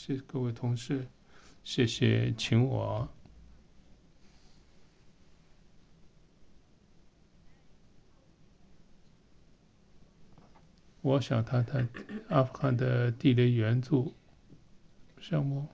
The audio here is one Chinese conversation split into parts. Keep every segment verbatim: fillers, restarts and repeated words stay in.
谢各位同事，谢谢请我。我想谈谈阿富汗的地雷援助项目。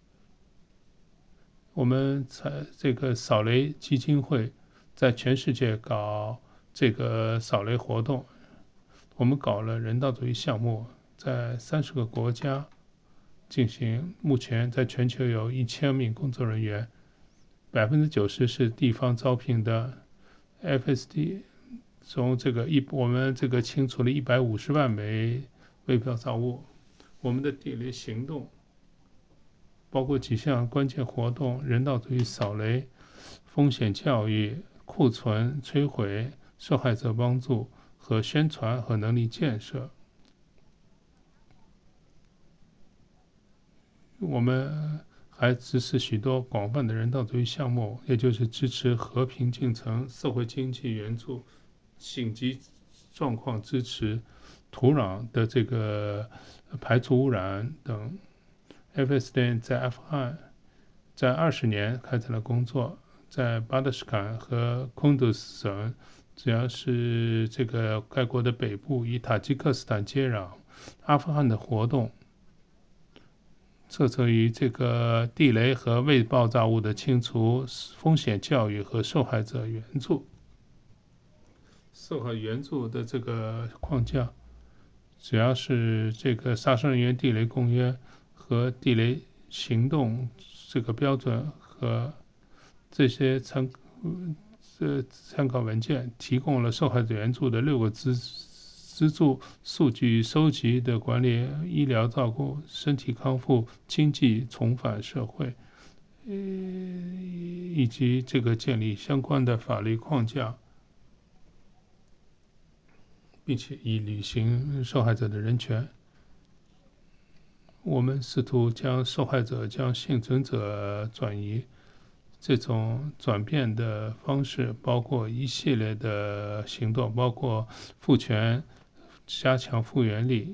我们在这个扫雷基金会在全世界搞这个扫雷活动，我们搞了人道主义项目，在三十个国家进行。目前在全球有一千名工作人员，百分之九十是地方招聘的。F S D 从这个一，我们这个清除了一百五十万枚未标造物。我们的地雷行动包括几项关键活动：人道主义扫雷、风险教育、库存摧毁、受害者帮助和宣传和能力建设。我们还支持许多广泛的人道主义项目，也就是支持和平进程、社会经济援助、紧急状况支持、土壤的这个排除污染等。F S D 在阿富汗在二十年开展了工作，在巴德什坎和昆都斯省，主要是这个该国的北部与塔吉克斯坦接壤。阿富汗的活动侧重于这个地雷和未爆炸物的清除、风险教育和受害者援助。受害援助的这个框架主要是这个杀伤人员地雷公约和地雷行动这个标准和这些参这参考文件，提供了受害者援助的六个支资助数据收集的管理、医疗照顾、身体康复、经济重返社会，呃，以及这个建立相关的法律框架，并且以履行受害者的人权。我们试图将受害者、将幸存者转移。这种转变的方式包括一系列的行动，包括赋权、加强复原力。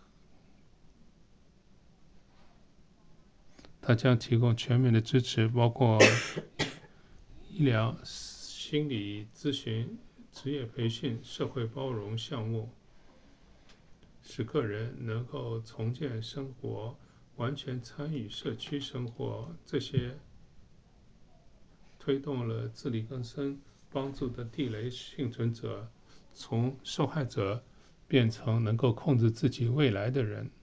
它将提供全面的支持，包括医疗、心理咨询、职业培训、社会包容项目，使个人能够重建生活，完全参与社区生活。这些推动了自力更生，帮助的地雷幸存者从受害者变成能够控制自己未来的人。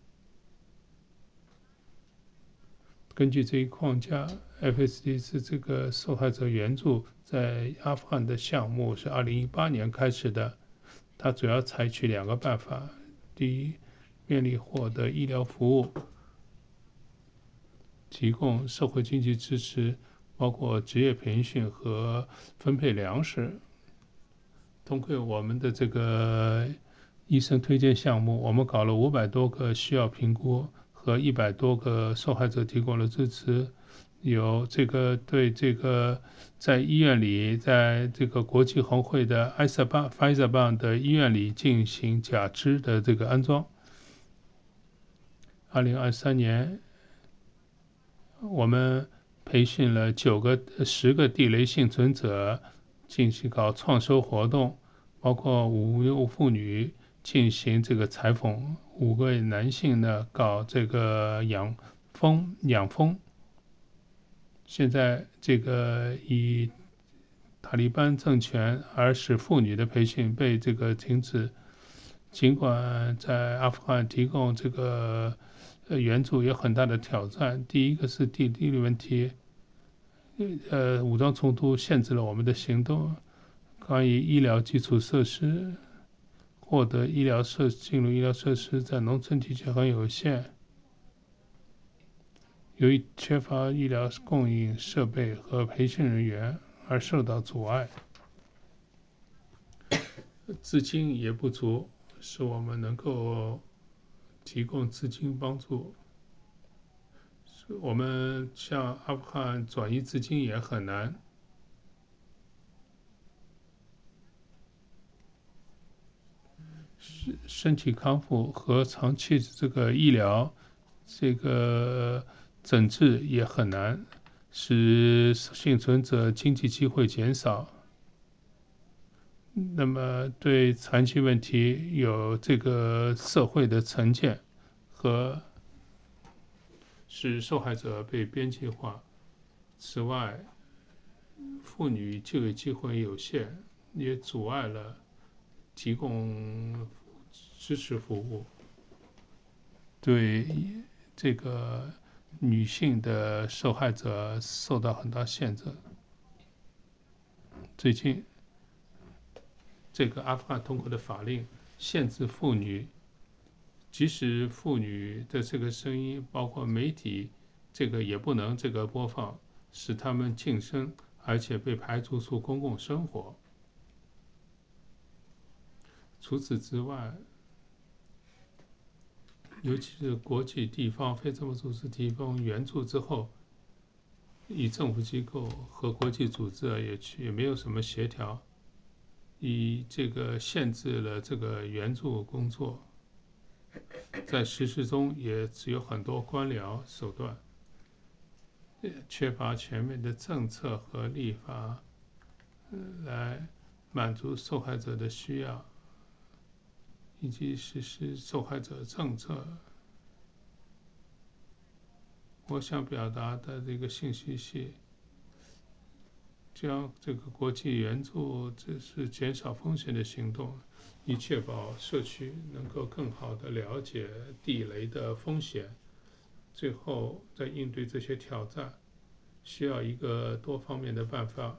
根据这一框架 ，F S D 是这个受害者援助在阿富汗的项目，是二零一八年开始的。它主要采取两个办法：第一，便利获得医疗服务，提供社会经济支持，包括职业培训和分配粮食。通过我们的这个医生推荐项目，我们搞了五百多个需要评估和一百多个受害者提供了支持。有这个对这个在医院里，在这个国际红会的埃塞邦、f i z e r 邦的医院里进行假肢的这个安装。二零二三年，我们培训了九个、十个地雷幸存者，进行搞创收活动，包括五位妇女进行这个裁缝，五位男性呢搞这个养蜂养蜂。现在这个以塔利班政权而使妇女的培训被这个停止，尽管在阿富汗提供这个呃援助有很大的挑战。第一个是地地理问题，呃，武装冲突限制了我们的行动。关于医疗基础设施，获得医疗设进入医疗设施在农村地区很有限。由于缺乏医疗供应设备和培训人员而受到阻碍，资金也不足，使我们能够提供资金帮助。我们向阿富汗转移资金也很难。身体康复和长期这个医疗这个整治也很难，使幸存者经济机会减少。那么对残疾问题有这个社会的成见和使受害者被边际化。此外，妇女就业机会有限，也阻碍了提供支持服务，对这个女性的受害者受到很大限制。最近，这个阿富汗通过的法令限制妇女，即使妇女的这个声音，包括媒体，这个也不能这个播放，使他们晋升，而且被排除出公共生活。除此之外，尤其是国际、地方非政府组织提供援助之后，以政府机构和国际组织也去也没有什么协调，以这个限制了这个援助工作，在实施中也只有很多官僚手段，缺乏全面的政策和立法来满足受害者的需要，以及实施受害者政策。我想表达的这个信息是，将这个国际援助这是减少风险的行动，以确保社区能够更好地了解地雷的风险。最后，在应对这些挑战，需要一个多方面的办法，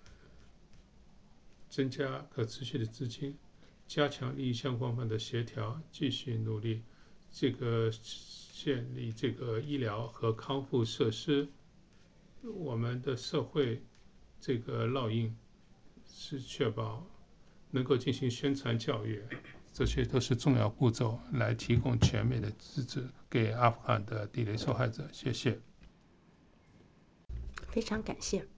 增加可持续的资金，加强利益相关方的协调，继续努力这个建立这个医疗和康复设施。我们的社会这个烙印是确保能够进行宣传教育，这些都是重要步骤，来提供全面的支持给阿富汗的地雷受害者。谢谢。 非常感谢。